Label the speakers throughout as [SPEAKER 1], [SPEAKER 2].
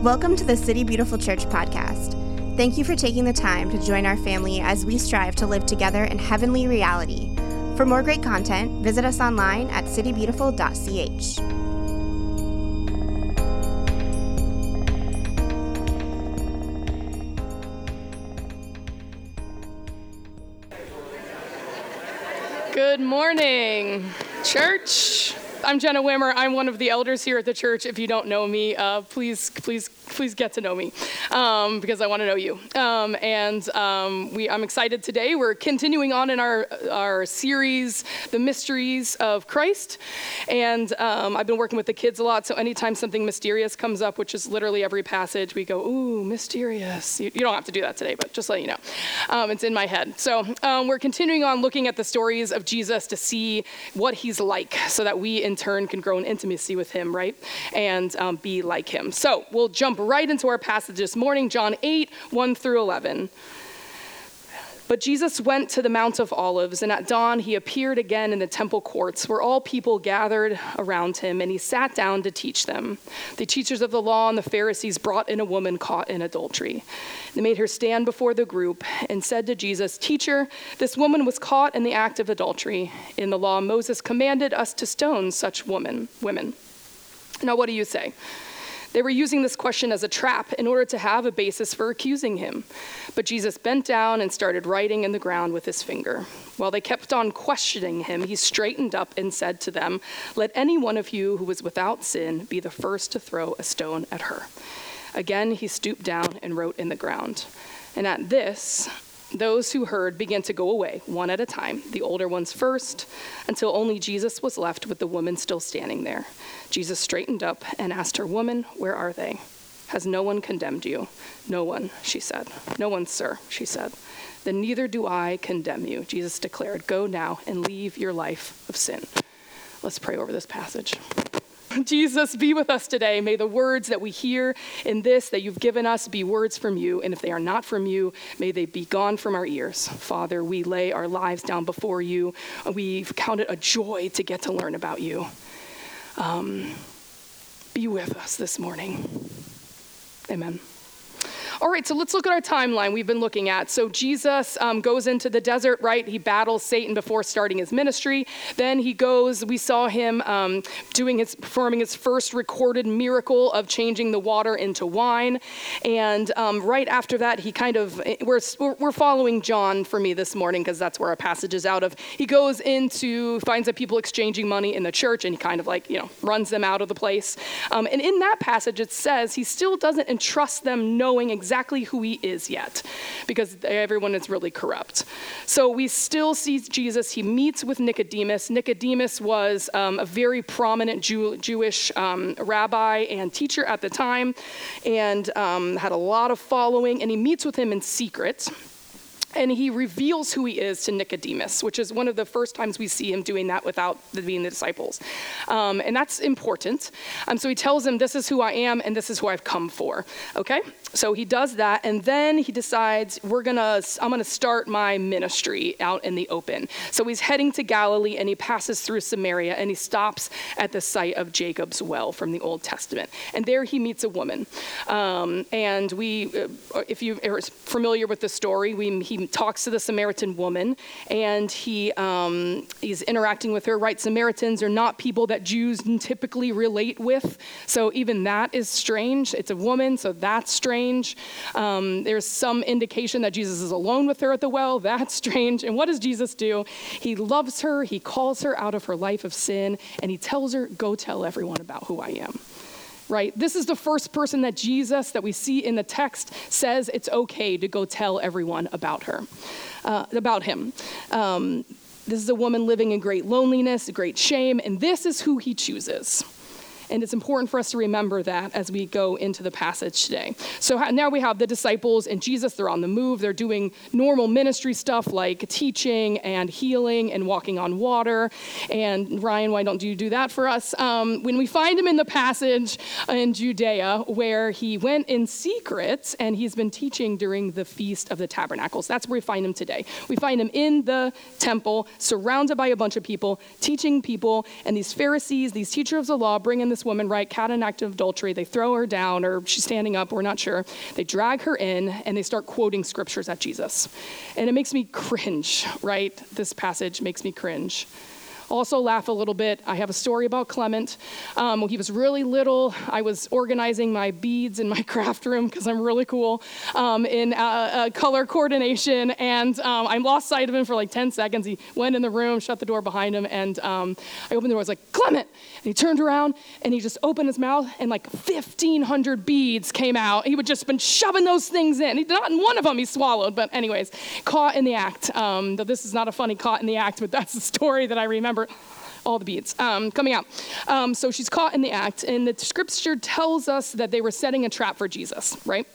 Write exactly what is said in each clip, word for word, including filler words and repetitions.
[SPEAKER 1] Welcome to the City Beautiful Church podcast. Thank you for taking the time to join our family as we strive to live together in heavenly reality. For more great content, visit us online at city beautiful dot c h.
[SPEAKER 2] Good morning, church. I'm Jenna Wimmer. I'm one of the elders here at the church. If you don't know me, uh, please, please, please get to know me um, because I want to know you. Um, and um, we, I'm excited today. We're continuing on in our our series, The Mysteries of Christ. And um, I've been working with the kids a lot, so anytime something mysterious comes up, which is literally every passage, we go, ooh, mysterious. You, you don't have to do that today, but just let you know. Um, it's in my head. So um, we're continuing on looking at the stories of Jesus to see what he's like so that we in turn can grow in intimacy with him, right? And um, be like him. So we'll jump right into our passage this morning, John eight, one through eleven. But Jesus went to the Mount of Olives, and at dawn he appeared again in the temple courts, where all people gathered around him, and he sat down to teach them. The teachers of the law and the Pharisees brought in a woman caught in adultery. They made her stand before the group and said to Jesus, "Teacher, this woman was caught in the act of adultery. In the law, Moses commanded us to stone such woman, women. Now what do you say?" They were using this question as a trap in order to have a basis for accusing him. But Jesus bent down and started writing in the ground with his finger. While they kept on questioning him, he straightened up and said to them, "Let any one of you who is without sin be the first to throw a stone at her." Again, he stooped down and wrote in the ground. And at this, those who heard began to go away, one at a time, the older ones first, until only Jesus was left with the woman still standing there. Jesus straightened up and asked her, "Woman, where are they? Has no one condemned you?" "No one," she said. "No one, sir," she said. "Then neither do I condemn you," Jesus declared. "Go now and leave your life of sin." Let's pray over this passage. Jesus, be with us today. May the words that we hear in this that you've given us be words from you. And if they are not from you, may they be gone from our ears. Father, we lay our lives down before you. We count it a joy to get to learn about you. Um, be with us this morning. Amen. All right, so let's look at our timeline we've been looking at. So Jesus um, goes into the desert, right? He battles Satan before starting his ministry. Then he goes, we saw him um, doing his, performing his first recorded miracle of changing the water into wine. And um, right after that, he kind of, we're, we're following John for me this morning because that's where our passage is out of. He goes into, finds that people exchanging money in the church, and he kind of like, you know, runs them out of the place. Um, and in that passage, it says he still doesn't entrust them knowing exactly exactly who he is yet, because everyone is really corrupt. So we still see Jesus. He meets with Nicodemus. Nicodemus was um, a very prominent Jew, Jewish um, rabbi and teacher at the time, and um, had a lot of following, and he meets with him in secret. And he reveals who he is to Nicodemus, which is one of the first times we see him doing that without being the disciples. Um, and that's important. Um, so he tells him, "This is who I am, and this is who I've come for." Okay? So he does that, and then he decides, we're gonna, I'm gonna start my ministry out in the open. So he's heading to Galilee, and he passes through Samaria, and he stops at the site of Jacob's well from the Old Testament. And there he meets a woman. Um, and we, uh, if you are familiar with the story, we, he talks to the Samaritan woman, and he um, he's interacting with her, right? Samaritans are not people that Jews typically relate with, so even that is strange. It's a woman, so that's strange. Um, there's some indication that Jesus is alone with her at the well. That's strange. And what does Jesus do? He loves her, he calls her out of her life of sin, and he tells her, "Go tell everyone about who I am." Right? This is the first person that Jesus, that we see in the text, says it's okay to go tell everyone about her, uh, about him. Um, this is a woman living in great loneliness, great shame, and this is who he chooses. And it's important for us to remember that as we go into the passage today. So now we have the disciples and Jesus. They're on the move. They're doing normal ministry stuff like teaching and healing and walking on water. And Ryan, why don't you do that for us? Um, when we find him in the passage in Judea where he went in secret and he's been teaching during the Feast of the Tabernacles. That's where we find him today. We find him in the temple, surrounded by a bunch of people, teaching people. And these Pharisees, these teachers of the law, bring in the this woman, right, caught in an act of adultery. They throw her down, or she's standing up, we're not sure. They drag her in, and they start quoting scriptures at Jesus. And it makes me cringe, right? This passage makes me cringe. Also laugh a little bit. I have a story about Clement. Um, when he was really little, I was organizing my beads in my craft room because I'm really cool um, in uh, uh, color coordination, and um, I lost sight of him for like ten seconds. He went in the room, shut the door behind him, and um, I opened the door. I was like, Clement! And he turned around, and he just opened his mouth, and like fifteen hundred beads came out. He would just been shoving those things in. He, not in one of them he swallowed, but anyways, caught in the act. Um, though this is not a funny caught in the act, but that's the story that I remember. All the beads um, coming out. Um, so she's caught in the act, and the scripture tells us that they were setting a trap for Jesus, right?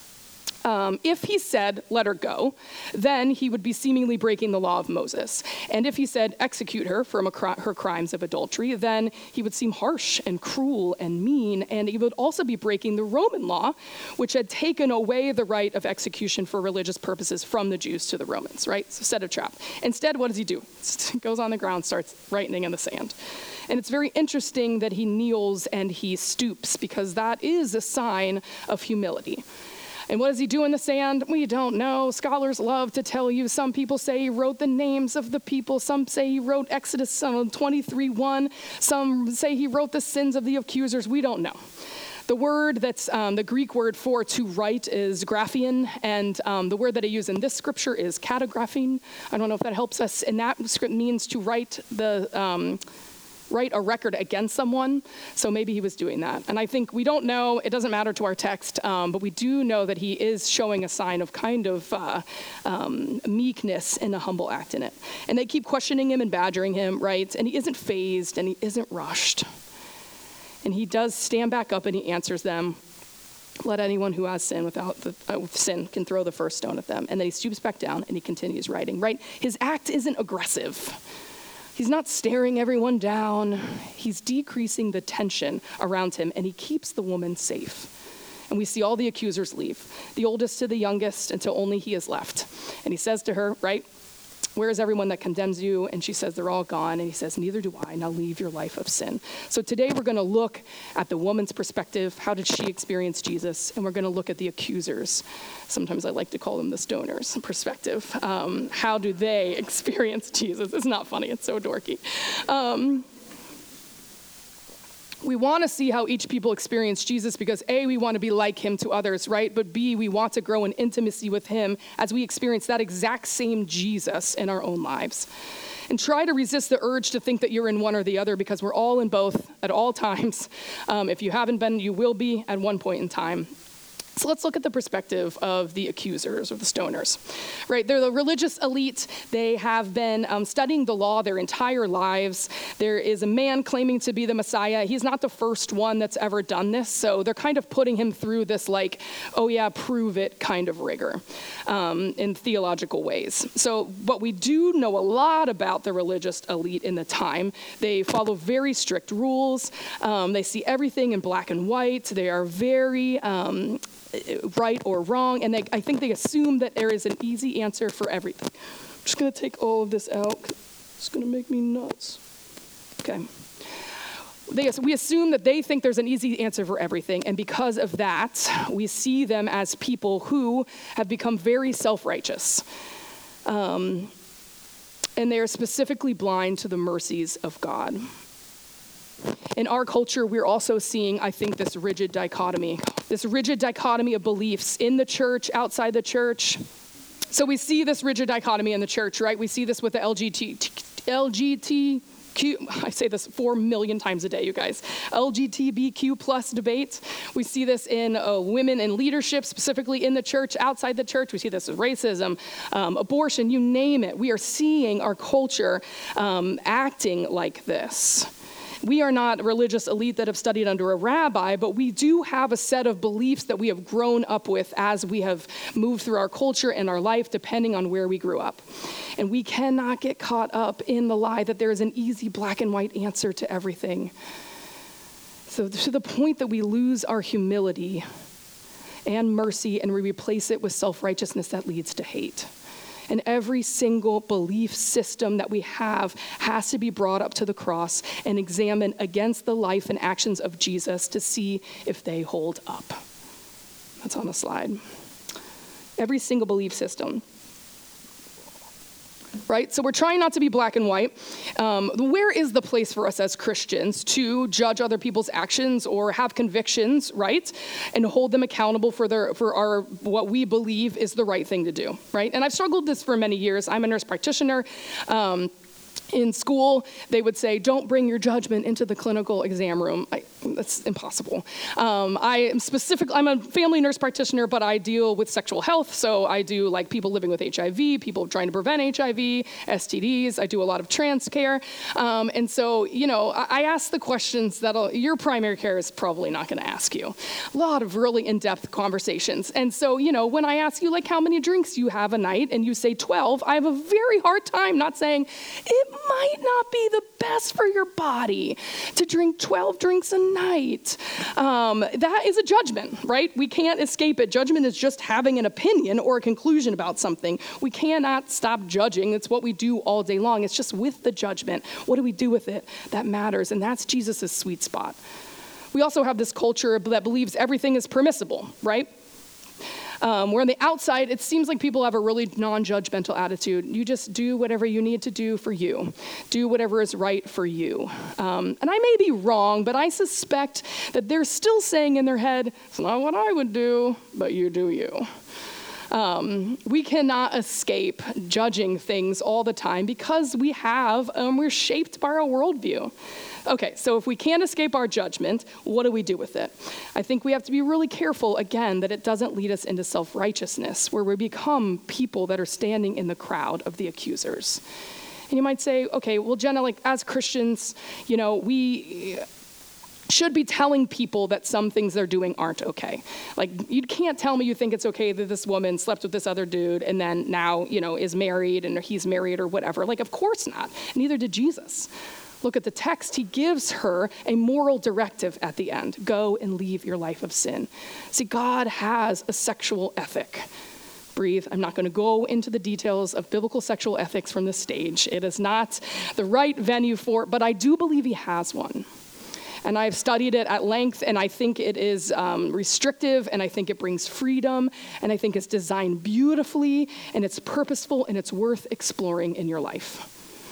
[SPEAKER 2] Um, if he said, let her go, then he would be seemingly breaking the law of Moses. And if he said, execute her for her crimes of adultery, then he would seem harsh and cruel and mean, and he would also be breaking the Roman law, which had taken away the right of execution for religious purposes from the Jews to the Romans, right? So set a trap. Instead, what does he do? He goes on the ground, starts writing in the sand. And it's very interesting that he kneels and he stoops, because that is a sign of humility. And what does he do in the sand? We don't know. Scholars love to tell you. Some people say he wrote the names of the people. Some say he wrote Exodus twenty-three one. Some say he wrote the sins of the accusers. We don't know. The word that's um, the Greek word for to write is graphein, and um, the word that I use in this scripture is catagraphine. I don't know if that helps us. And that script means to write the... Um, write a record against someone, so maybe he was doing that. And I think we don't know, it doesn't matter to our text, um, but we do know that he is showing a sign of kind of uh, um, meekness and a humble act in it. And they keep questioning him and badgering him, right? And he isn't fazed and he isn't rushed. And he does stand back up and he answers them. Let anyone who has sin without the, uh, with sin can throw the first stone at them. And then he stoops back down and he continues writing, right? His act isn't aggressive. He's not staring everyone down. He's decreasing the tension around him, and he keeps the woman safe. And we see all the accusers leave, the oldest to the youngest, until only he is left. And he says to her, right, where is everyone that condemns you? And she says, they're all gone. And he says, neither do I. Now leave your life of sin. So today we're going to look at the woman's perspective. How did she experience Jesus? And we're going to look at the accusers. Sometimes I like to call them the stoners perspective. Um, how do they experience Jesus? It's not funny. It's so dorky. Um, We want to see how each people experience Jesus because A, we want to be like him to others, right? But B, we want to grow in intimacy with him as we experience that exact same Jesus in our own lives. And try to resist the urge to think that you're in one or the other, because we're all in both at all times. Um, if you haven't been, you will be at one point in time. So let's look at the perspective of the accusers or the stoners, right? They're the religious elite. They have been um, studying the law their entire lives. There is a man claiming to be the Messiah. He's not the first one that's ever done this. So they're kind of putting him through this like, oh yeah, prove it kind of rigor um, in theological ways. So what we do know a lot about the religious elite in the time, they follow very strict rules. Um, they see everything in black and white. They are very... Um, right or wrong, and they, I think they assume that there is an easy answer for everything. I'm just going to take all of this out. It's going to make me nuts. Okay. They, we assume that they think there's an easy answer for everything, and because of that, we see them as people who have become very self-righteous. Um, and they are specifically blind to the mercies of God. In our culture, we're also seeing, I think, this rigid dichotomy, this rigid dichotomy of beliefs in the church, outside the church. So we see this rigid dichotomy in the church, right? We see this with the L G B T, L G B T Q, I say this four million times a day, you guys, L G B T Q plus debate. We see this in uh, women in leadership, specifically in the church, outside the church. We see this with racism, um, abortion, you name it. We are seeing our culture um, acting like this. We are not a religious elite that have studied under a rabbi, but we do have a set of beliefs that we have grown up with as we have moved through our culture and our life, depending on where we grew up. And we cannot get caught up in the lie that there is an easy black and white answer to everything. So to the point that we lose our humility and mercy and we replace it with self-righteousness that leads to hate. And every single belief system that we have has to be brought up to the cross and examined against the life and actions of Jesus to see if they hold up. That's on the slide. Every single belief system. Right? So we're trying not to be black and white. Um, where is the place for us as Christians to judge other people's actions or have convictions, right? And hold them accountable for their for our what we believe is the right thing to do, right? And I've struggled this for many years. I'm a nurse practitioner. Um, In school, they would say, don't bring your judgment into the clinical exam room. I, that's impossible. Um, I am specific, I'm a family nurse practitioner, but I deal with sexual health. So I do like people living with H I V, people trying to prevent H I V, S T Ds. I do a lot of trans care. Um, and so, you know, I, I ask the questions that your primary care is probably not going to ask you. A lot of really in-depth conversations. And so, you know, when I ask you like how many drinks you have a night and you say twelve, I have a very hard time not saying, it might not be the best for your body to drink twelve drinks a night. Um, that is a judgment, right? We can't escape it. Judgment is just having an opinion or a conclusion about something. We cannot stop judging. It's what we do all day long. It's just with the judgment. What do we do with it? That matters, and that's Jesus' sweet spot. We also have this culture that believes everything is permissible, right? Um, where on the outside, it seems like people have a really non-judgmental attitude. You just do whatever you need to do for you. Do whatever is right for you. Um, and I may be wrong, but I suspect that they're still saying in their head, it's not what I would do, but you do you. Um, we cannot escape judging things all the time because we have, um, we're shaped by our worldview. Okay, so if we can't escape our judgment, what do we do with it? I think we have to be really careful, again, that it doesn't lead us into self-righteousness, where we become people that are standing in the crowd of the accusers. And you might say, okay, well, Jenna, like as Christians, you know, we should be telling people that some things they're doing aren't okay. Like, you can't tell me you think it's okay that this woman slept with this other dude and then now, you know, is married and he's married or whatever. Like, of course not. Neither did Jesus. Look at the text. He gives her a moral directive at the end. Go and leave your life of sin. See, God has a sexual ethic. Breathe. I'm not going to go into the details of biblical sexual ethics from this stage. It is not the right venue for it, but I do believe he has one. And I've studied it at length, and I think it is um, restrictive, and I think it brings freedom, and I think it's designed beautifully, and it's purposeful, and it's worth exploring in your life.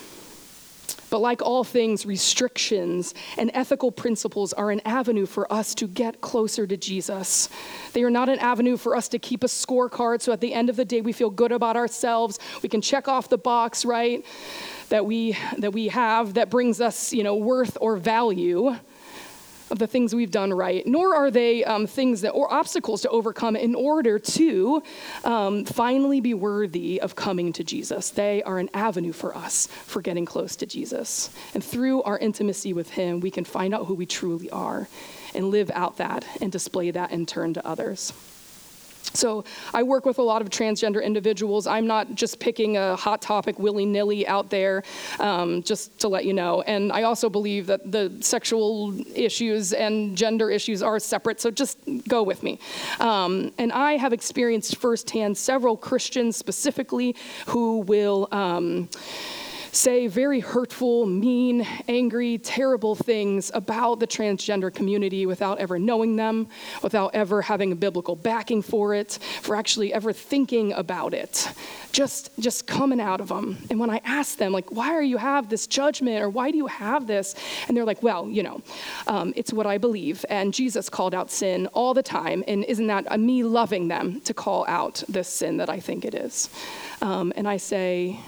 [SPEAKER 2] But like all things, restrictions and ethical principles are an avenue for us to get closer to Jesus. They are not an avenue for us to keep a scorecard so at the end of the day we feel good about ourselves. We can check off the box, right, that we that we have that brings us, you know, worth or value of the things we've done right, nor are they um, things that or obstacles to overcome in order to um, finally be worthy of coming to Jesus. They are an avenue for us for getting close to Jesus. And through our intimacy with him, we can find out who we truly are and live out that and display that in turn to others. So I work with a lot of transgender individuals. I'm not just picking a hot topic willy-nilly out there, um, just to let you know. And I also believe that the sexual issues and gender issues are separate, so just go with me. Um, and I have experienced firsthand several Christians specifically who will um, say very hurtful, mean, angry, terrible things about the transgender community without ever knowing them, without ever having a biblical backing for it, for actually ever thinking about it, just just coming out of them. And when I ask them, like, why are you have this judgment, or why do you have this? And they're like, well, you know, um, it's what I believe. And Jesus called out sin all the time. And isn't that me loving them to call out this sin that I think it is? Um, and I say,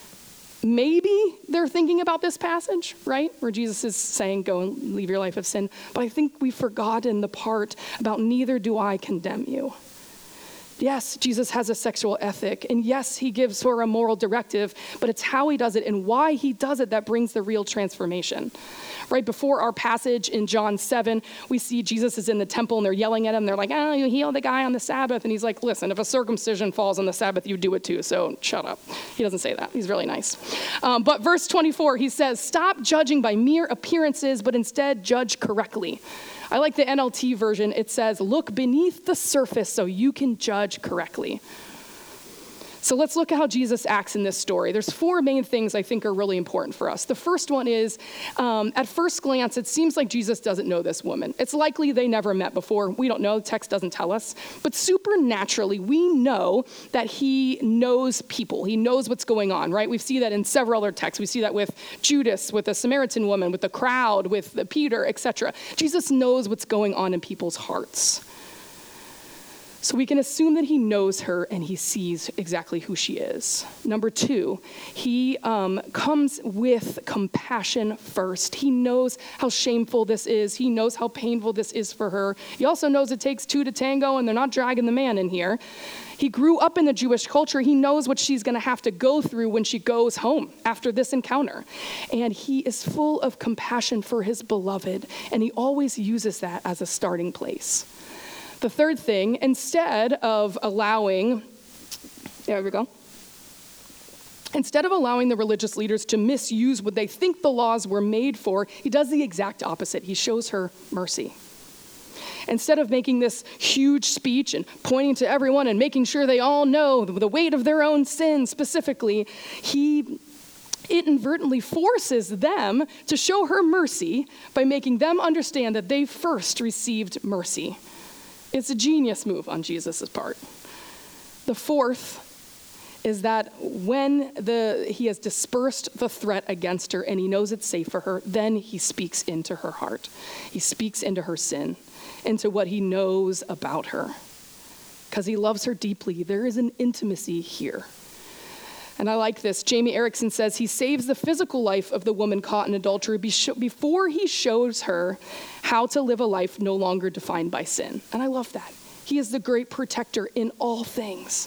[SPEAKER 2] maybe they're thinking about this passage, right? Where Jesus is saying, go and leave your life of sin. But I think we've forgotten the part about neither do I condemn you. Yes, Jesus has a sexual ethic, and yes, he gives her a moral directive, but it's how he does it and why he does it that brings the real transformation. Right before our passage in John seven, we see Jesus is in the temple and they're yelling at him. They're like, oh, you healed the guy on the Sabbath. And he's like, listen, if a circumcision falls on the Sabbath, you do it too, so shut up. He doesn't say that. He's really nice. Um, but verse twenty-four, he says, stop judging by mere appearances, but instead judge correctly. I like the N L T version. It says, look beneath the surface so you can judge correctly. So let's look at how Jesus acts in this story. There's four main things I think are really important for us. The first one is, um, at first glance, it seems like Jesus doesn't know this woman. It's likely they never met before. We don't know. The text doesn't tell us. But supernaturally, we know that he knows people. He knows what's going on, right? We see that in several other texts. We see that with Judas, with the Samaritan woman, with the crowd, with the Peter, et cetera. Jesus knows what's going on in people's hearts. So we can assume that he knows her and he sees exactly who she is. Number two, he um, comes with compassion first. He knows how shameful this is. He knows how painful this is for her. He also knows it takes two to tango, and they're not dragging the man in here. He grew up in the Jewish culture. He knows what she's going to have to go through when she goes home after this encounter. And he is full of compassion for his beloved, and he always uses that as a starting place. The third thing, instead of allowing, there we go, instead of allowing the religious leaders to misuse what they think the laws were made for, he does the exact opposite. He shows her mercy. Instead of making this huge speech and pointing to everyone and making sure they all know the weight of their own sin specifically, he inadvertently forces them to show her mercy by making them understand that they first received mercy. It's a genius move on Jesus' part. The fourth is that when the he has dispersed the threat against her and he knows it's safe for her, then he speaks into her heart. He speaks into her sin, into what he knows about her. Because he loves her deeply. There is an intimacy here. And I like this. Jamie Erickson says he saves the physical life of the woman caught in adultery before he shows her how to live a life no longer defined by sin. And I love that. He is the great protector in all things.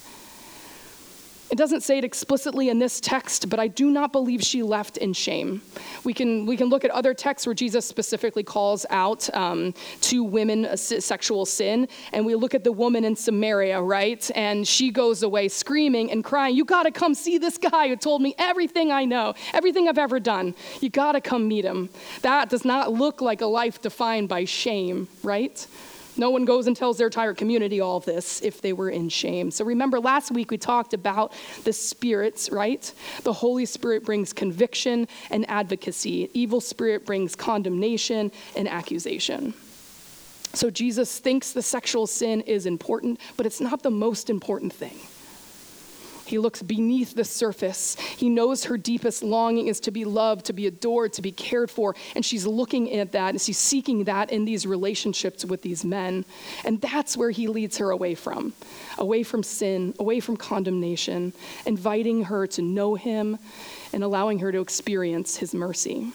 [SPEAKER 2] It doesn't say it explicitly in this text, but I do not believe she left in shame. We can we can look at other texts where Jesus specifically calls out um, to women a sexual sin, and we look at the woman in Samaria, right? And she goes away screaming and crying, "You got to come see this guy who told me everything I know, everything I've ever done. You got to come meet him." That does not look like a life defined by shame, right? No one goes and tells their entire community all of this if they were in shame. So remember, last week we talked about the spirits, right? The Holy Spirit brings conviction and advocacy. Evil spirit brings condemnation and accusation. So Jesus thinks the sexual sin is important, but it's not the most important thing. He looks beneath the surface. He knows her deepest longing is to be loved, to be adored, to be cared for. And she's looking at that and she's seeking that in these relationships with these men. And that's where he leads her away from, away from sin, away from condemnation, inviting her to know him and allowing her to experience his mercy.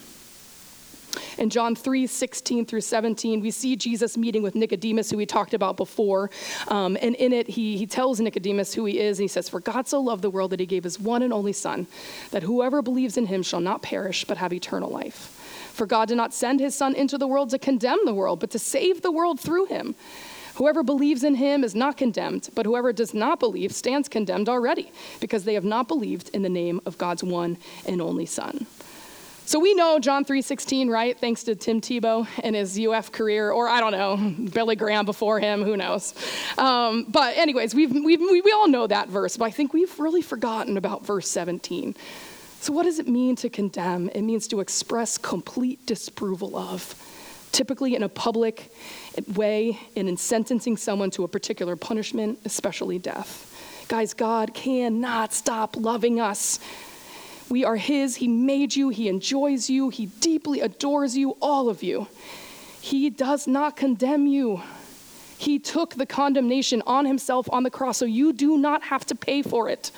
[SPEAKER 2] In John three, sixteen through seventeen, we see Jesus meeting with Nicodemus, who we talked about before. Um, and in it, he, he tells Nicodemus who he is. And he says, "For God so loved the world that he gave his one and only Son, that whoever believes in him shall not perish, but have eternal life. For God did not send his Son into the world to condemn the world, but to save the world through him. Whoever believes in him is not condemned, but whoever does not believe stands condemned already, because they have not believed in the name of God's one and only Son." So we know John three sixteen, right? Thanks to Tim Tebow and his U F career, or I don't know, Billy Graham before him, who knows? Um, but anyways, we've, we've, we we all know that verse, but I think we've really forgotten about verse seventeen. So what does it mean to condemn? It means to express complete disapproval of, typically in a public way and in sentencing someone to a particular punishment, especially death. Guys, God cannot stop loving us. We are his. He made you. He enjoys you. He deeply adores you, all of you. He does not condemn you. He took the condemnation on himself on the cross, so you do not have to pay for it.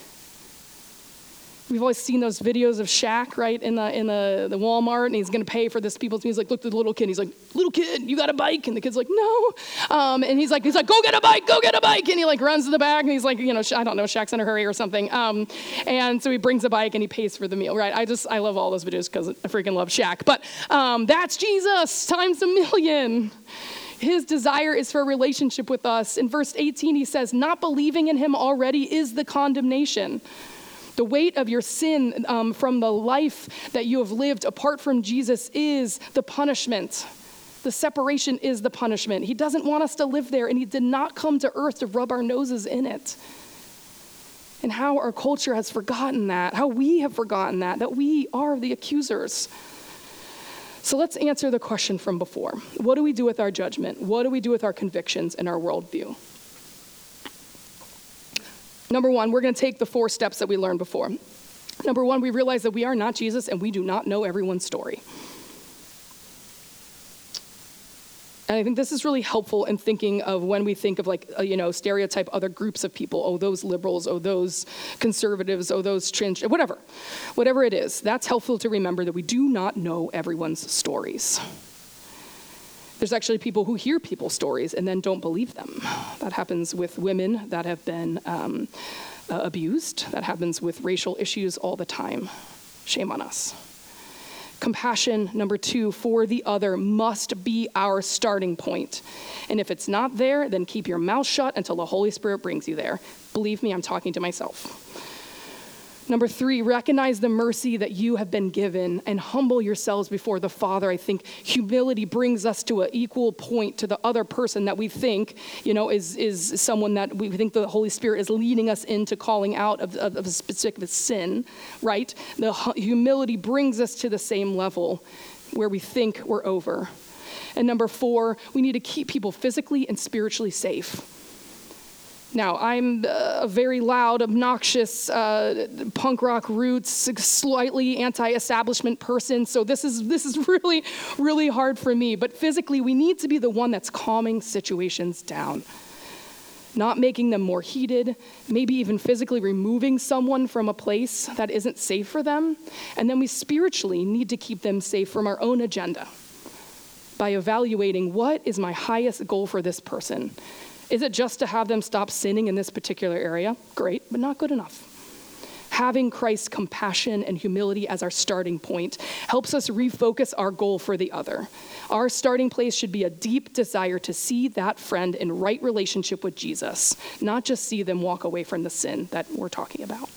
[SPEAKER 2] We've always seen those videos of Shaq, right, in the in the, the Walmart, and he's going to pay for this people's. He's like, look at the little kid. He's like, little kid, you got a bike? And the kid's like, no. Um, and he's like, he's like, go get a bike, go get a bike. And he like runs to the back, and he's like, you know, I don't know, Shaq's in a hurry or something. Um, and so he brings a bike and he pays for the meal, right? I just I love all those videos because I freaking love Shaq. But um, that's Jesus times a million. His desire is for a relationship with us. In verse eighteen, he says, not believing in him already is the condemnation. The weight of your sin um, from the life that you have lived apart from Jesus is the punishment. The separation is the punishment. He doesn't want us to live there, and he did not come to earth to rub our noses in it. and how our culture has forgotten that, how we have forgotten that, that we are the accusers. So let's answer the question from before. What do we do with our judgment? What do we do with our convictions and our worldview? Number one, we're going to take the four steps that we learned before. Number one, we realize that we are not Jesus and we do not know everyone's story. And I think this is really helpful in thinking of when we think of like, uh, you know, stereotype other groups of people. Oh, those liberals, oh, those conservatives, oh, those trans, whatever. Whatever it is, that's helpful to remember that we do not know everyone's stories. There's actually people who hear people's stories and then don't believe them. That happens with women that have been um, uh, abused. That happens with racial issues all the time. Shame on us. Compassion, number two, for the other must be our starting point. And if it's not there, then keep your mouth shut until the Holy Spirit brings you there. Believe me, I'm talking to myself. Number three, recognize the mercy that you have been given and humble yourselves before the Father. I think humility brings us to an equal point to the other person that we think, you know, is is someone that we think the Holy Spirit is leading us into calling out of, of, of a specific sin, right? The humility brings us to the same level where we think we're over. And number four, we need to keep people physically and spiritually safe. Now, I'm a very loud, obnoxious, uh, punk rock roots, slightly anti-establishment person, so this is this is really, really hard for me. But physically, we need to be the one that's calming situations down, not making them more heated, maybe even physically removing someone from a place that isn't safe for them. And then we spiritually need to keep them safe from our own agenda by evaluating what is my highest goal for this person. Is it just to have them stop sinning in this particular area? Great, but not good enough. Having Christ's compassion and humility as our starting point helps us refocus our goal for the other. Our starting place should be a deep desire to see that friend in right relationship with Jesus, not just see them walk away from the sin that we're talking about.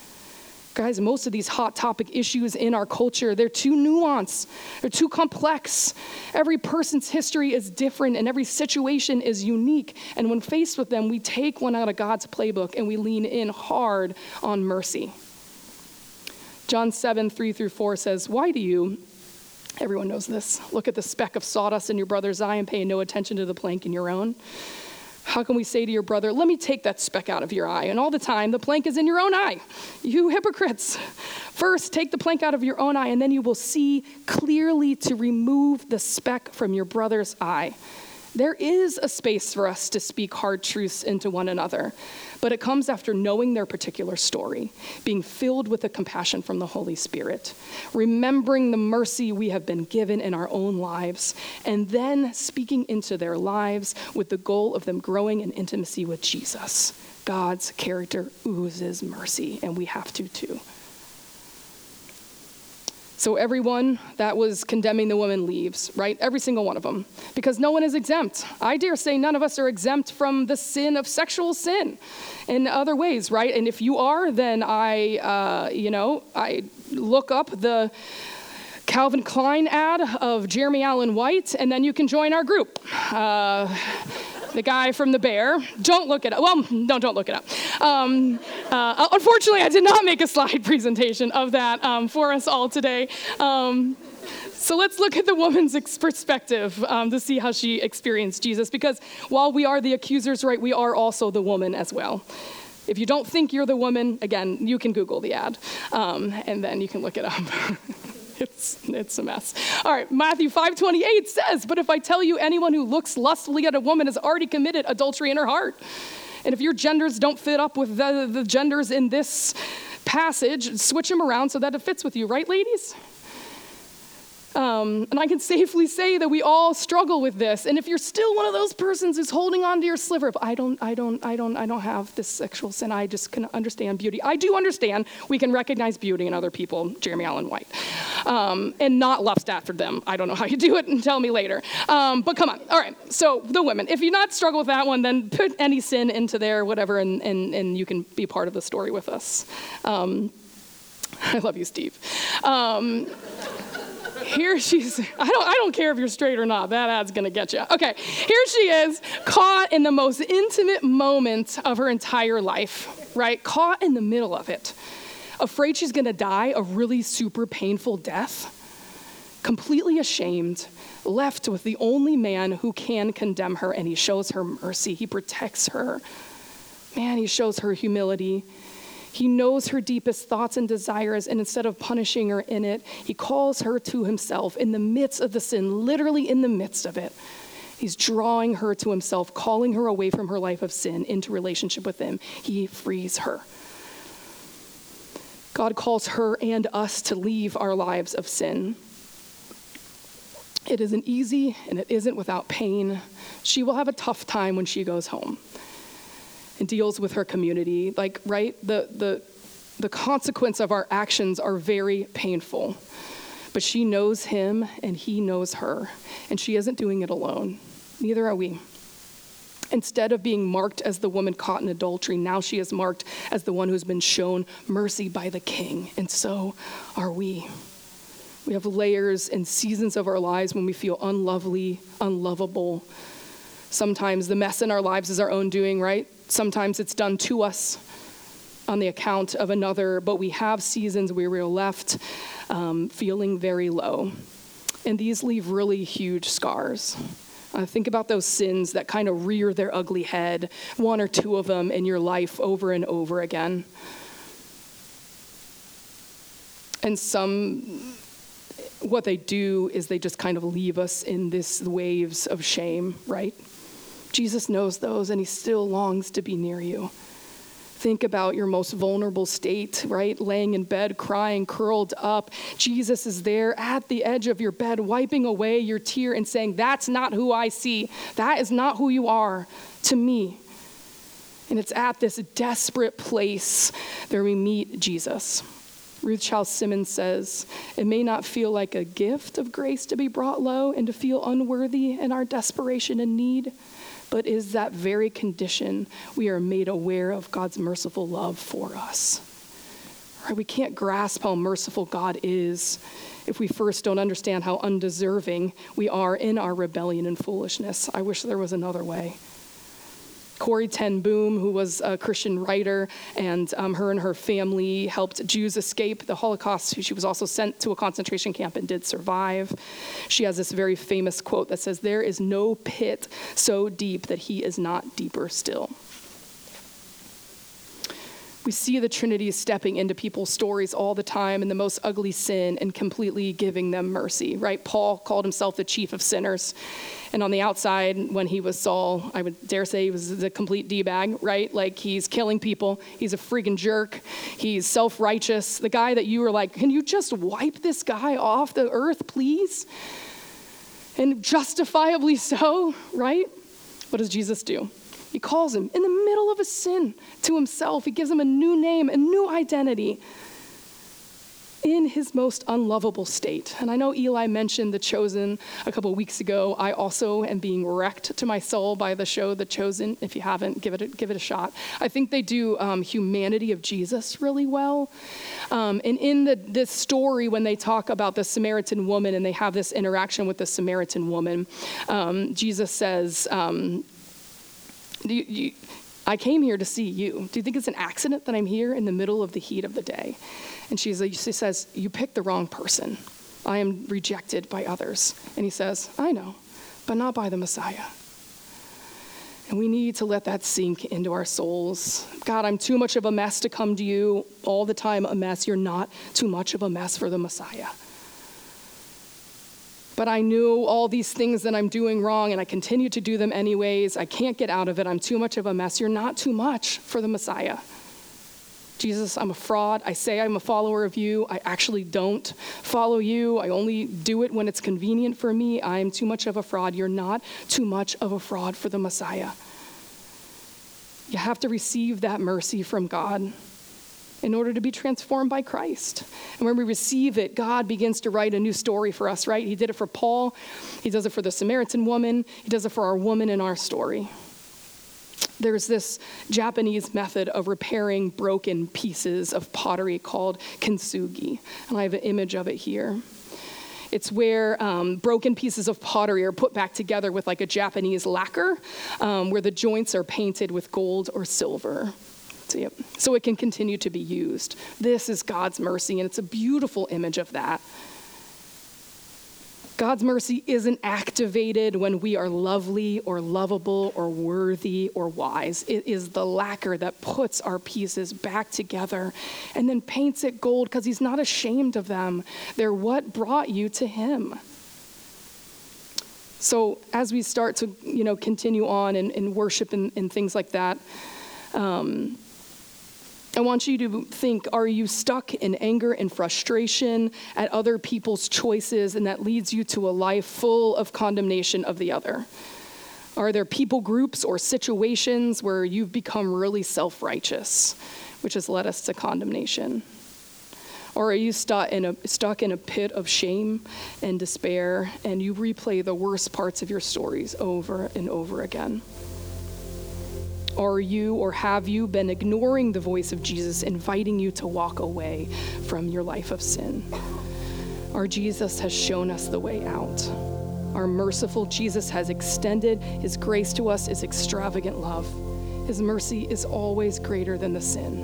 [SPEAKER 2] Guys, most of these hot topic issues in our culture, they're too nuanced, they're too complex. Every person's history is different and every situation is unique. And when faced with them, we take one out of God's playbook and we lean in hard on mercy. John seven, three through four says, why do you, everyone knows this, look at the speck of sawdust in your brother's eye and pay no attention to the plank in your own? How can we say to your brother, let me take that speck out of your eye, and all the time the plank is in your own eye? You hypocrites. First, take the plank out of your own eye, and then you will see clearly to remove the speck from your brother's eye. There is a space for us to speak hard truths into one another, but it comes after knowing their particular story, being filled with the compassion from the Holy Spirit, remembering the mercy we have been given in our own lives, and then speaking into their lives with the goal of them growing in intimacy with Jesus. God's character oozes mercy, and we have to too. So everyone that was condemning the woman leaves, right? Every single one of them, because no one is exempt. I dare say none of us are exempt from the sin of sexual sin in other ways, right? And if you are, then I, uh, you know, I look up the Calvin Klein ad of Jeremy Allen White, and then you can join our group. Uh, the guy from The Bear. Don't look it up. Well, no, don't look it up. Um, uh, unfortunately, I did not make a slide presentation of that um, for us all today. Um, so let's look at the woman's ex- perspective um, to see how she experienced Jesus. Because while we are the accusers, right, we are also the woman as well. If you don't think you're the woman, again, you can Google the ad, um, and then you can look it up. It's it's a mess. All right, Matthew five twenty-eight says, but if I tell you anyone who looks lustfully at a woman has already committed adultery in her heart. And if your genders don't fit up with the, the genders in this passage, switch them around so that it fits with you, right, ladies? Um, and I can safely say that we all struggle with this. And if you're still one of those persons who's holding on to your sliver of, I don't, I don't, I don't, I don't have this sexual sin. I just can understand beauty. I do understand we can recognize beauty in other people, Jeremy Allen White, um, and not lust after them. I don't know how you do it, and tell me later. Um, but come on. All right. So the women, if you not struggle with that one, then put any sin into there, whatever, and and and you can be part of the story with us. Um, I love you, Steve. Um, Here she's, I don't I don't care if you're straight or not, that ad's gonna get you. Okay, here she is, caught in the most intimate moment of her entire life. right? Caught in the middle of it. Afraid she's going to die a really super painful death. Completely ashamed, left with the only man who can condemn her, and he shows her mercy. He protects her. Man, he shows her humility. He knows her deepest thoughts and desires, and instead of punishing her in it, he calls her to himself in the midst of the sin, literally in the midst of it. He's drawing her to himself, calling her away from her life of sin into relationship with him. He frees her. God calls her and us to leave our lives of sin. It isn't easy, and it isn't without pain. She will have a tough time when she goes home and deals with her community. Like, right, the the the consequence of our actions are very painful. But she knows him, and he knows her, and she isn't doing it alone. Neither are we. Instead of being marked as the woman caught in adultery, now she is marked as the one who's been shown mercy by the King, and so are we. We have layers and seasons of our lives when we feel unlovely, unlovable. Sometimes the mess in our lives is our own doing, right? Sometimes it's done to us on the account of another, but we have seasons where we're left um, feeling very low. And these leave really huge scars. Uh, think about those sins that kind of rear their ugly head, one or two of them in your life over and over again. And some, what they do is they just kind of leave us in this waves of shame, right? Jesus knows those, and he still longs to be near you. Think about your most vulnerable state, right? Laying in bed, crying, curled up. Jesus is there at the edge of your bed, wiping away your tear and saying, that's not who I see. That is not who you are to me. And it's at this desperate place that we meet Jesus. Ruth Childs Simmons says, it may not feel like a gift of grace to be brought low and to feel unworthy in our desperation and need, but is that very condition we are made aware of God's merciful love for us. Right? We can't grasp how merciful God is if we first don't understand how undeserving we are in our rebellion and foolishness. I wish there was another way. Corrie ten Boom, who was a Christian writer, and um, her and her family helped Jews escape the Holocaust. She was also sent to a concentration camp and did survive. She has this very famous quote that says, there is no pit so deep that he is not deeper still. We see the Trinity stepping into people's stories all the time in the most ugly sin and completely giving them mercy, right? Paul called himself the chief of sinners. And on the outside, when he was Saul, I would dare say he was the complete D-bag, right? Like, he's killing people. He's a freaking jerk. He's self-righteous. The guy that you were like, can you just wipe this guy off the earth, please? And justifiably so, right? What does Jesus do? He calls him in the middle of a sin to himself. He gives him a new name, a new identity in his most unlovable state. And I know Eli mentioned The Chosen a couple weeks ago. I also am being wrecked to my soul by the show The Chosen. If you haven't, give it a, give it a shot. I think they do um, humanity of Jesus really well. Um, and in the, this story, when they talk about the Samaritan woman and they have this interaction with the Samaritan woman, um, Jesus says, um, Do you, you, I came here to see you. Do you think it's an accident that I'm here in the middle of the heat of the day? And she's, she says, you picked the wrong person. I am rejected by others. And he says, I know, but not by the Messiah. And we need to let that sink into our souls. God, I'm too much of a mess to come to you all the time, a mess. You're not too much of a mess for the Messiah. But I knew all these things that I'm doing wrong, and I continue to do them anyways. I can't get out of it. I'm too much of a mess. You're not too much for the Messiah. Jesus, I'm a fraud. I say I'm a follower of you. I actually don't follow you. I only do it when it's convenient for me. I am too much of a fraud. You're not too much of a fraud for the Messiah. You have to receive that mercy from God in order to be transformed by Christ. And when we receive it, God begins to write a new story for us, right? He did it for Paul. He does it for the Samaritan woman. He does it for our woman in our story. There's this Japanese method of repairing broken pieces of pottery called kintsugi. And I have an image of it here. It's where um, broken pieces of pottery are put back together with like a Japanese lacquer, um, where the joints are painted with gold or silver. So, yep. So it can continue to be used. This is God's mercy, and it's a beautiful image of that. God's mercy isn't activated when we are lovely or lovable or worthy or wise. It is the lacquer that puts our pieces back together and then paints it gold because he's not ashamed of them. They're what brought you to him. So as we start to, you know, continue on in, in worship and, and things like that, um, I want you to think, are you stuck in anger and frustration at other people's choices, and that leads you to a life full of condemnation of the other? Are there people groups or situations where you've become really self-righteous, which has led us to condemnation? Or are you stuck in a stuck in a pit of shame and despair, and you replay the worst parts of your stories over and over again? Are you or have you been ignoring the voice of Jesus, inviting you to walk away from your life of sin? Our Jesus has shown us the way out. Our merciful Jesus has extended his grace to us, his extravagant love. His mercy is always greater than the sin.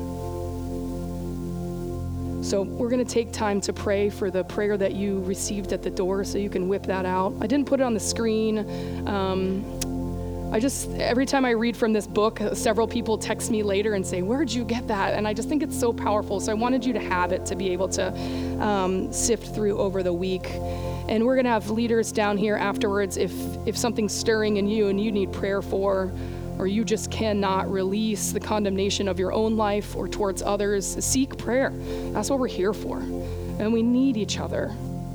[SPEAKER 2] So we're going to take time to pray for the prayer that you received at the door, so you can whip that out. I didn't put it on the screen. Um, I just, every time I read from this book, several people text me later and say, where'd you get that? And I just think it's so powerful. So I wanted you to have it to be able to um, sift through over the week. And we're going to have leaders down here afterwards. If, if something's stirring in you and you need prayer for, or you just cannot release the condemnation of your own life or towards others, seek prayer. That's what we're here for. And we need each other.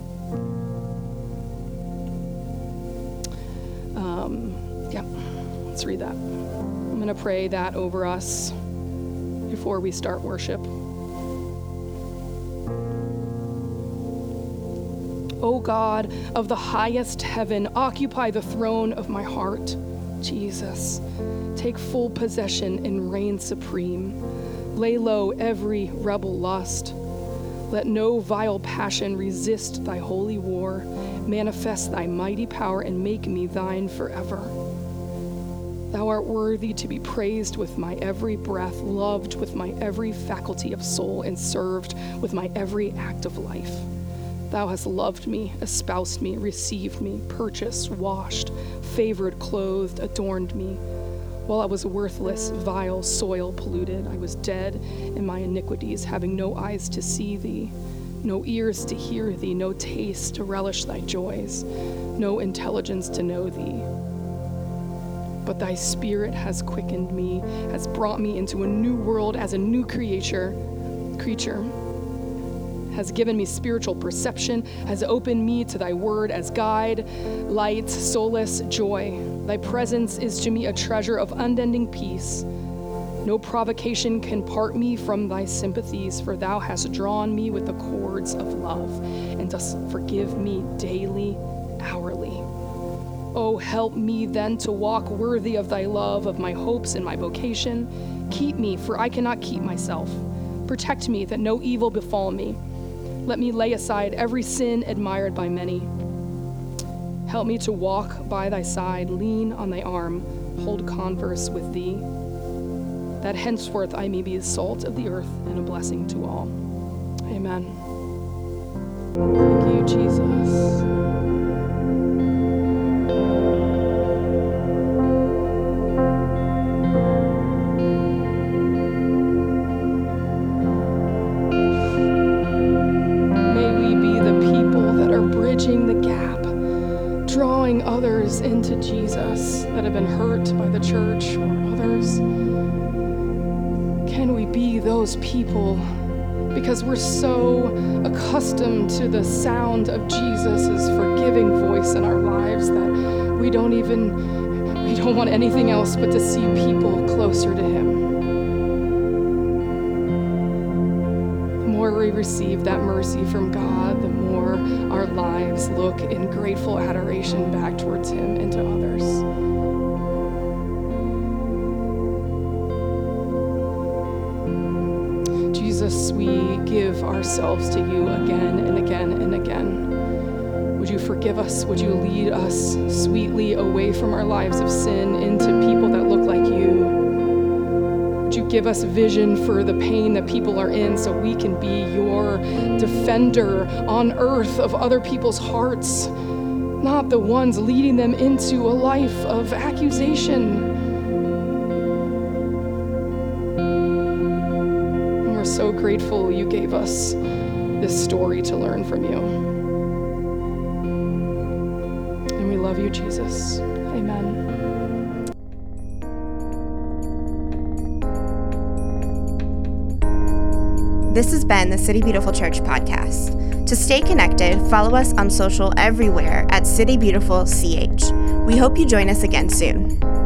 [SPEAKER 2] Um, yeah, let's read that. I'm going to pray that over us before we start worship. O God of the highest heaven, occupy the throne of my heart. Jesus, take full possession and reign supreme. Lay low every rebel lust. Let no vile passion resist thy holy war. Manifest thy mighty power and make me thine forever. Thou art worthy to be praised with my every breath, loved with my every faculty of soul, and served with my every act of life. Thou hast loved me, espoused me, received me, purchased, washed, favored, clothed, adorned me. While I was worthless, vile, soil polluted, I was dead in my iniquities, having no eyes to see thee, no ears to hear thee, no taste to relish thy joys, no intelligence to know thee. But thy spirit has quickened me, has brought me into a new world as a new creature, creature. Has given me spiritual perception, has opened me to thy word as guide, light, solace, joy. Thy presence is to me a treasure of unending peace. No provocation can part me from thy sympathies, for thou hast drawn me with the cords of love, and dost forgive me daily, hourly. Oh, help me then to walk worthy of thy love, of my hopes and my vocation. Keep me, for I cannot keep myself. Protect me, that no evil befall me. Let me lay aside every sin admired by many. Help me to walk by thy side, lean on thy arm, hold converse with thee, that henceforth I may be the salt of the earth and a blessing to all. Amen. Thank you, Jesus. Into Jesus that have been hurt by the church or others. Can we be those people? Because we're so accustomed to the sound of Jesus' forgiving voice in our lives that we don't even, we don't want anything else but to see people closer to him. The more we receive that mercy from God, the more our lives look in grateful adoration back towards him and to others. Jesus, we give ourselves to you again and again and again. Would you forgive us? Would you lead us sweetly away from our lives of sin into people that look like you? Would you give us vision for the pain that people are in so we can be your defender on earth of other people's hearts, not the ones leading them into a life of accusation. And we're so grateful you gave us this story to learn from you. And we love you, Jesus. Amen.
[SPEAKER 1] This has been the City Beautiful Church podcast. To stay connected, follow us on social everywhere at City Beautiful C H. We hope you join us again soon.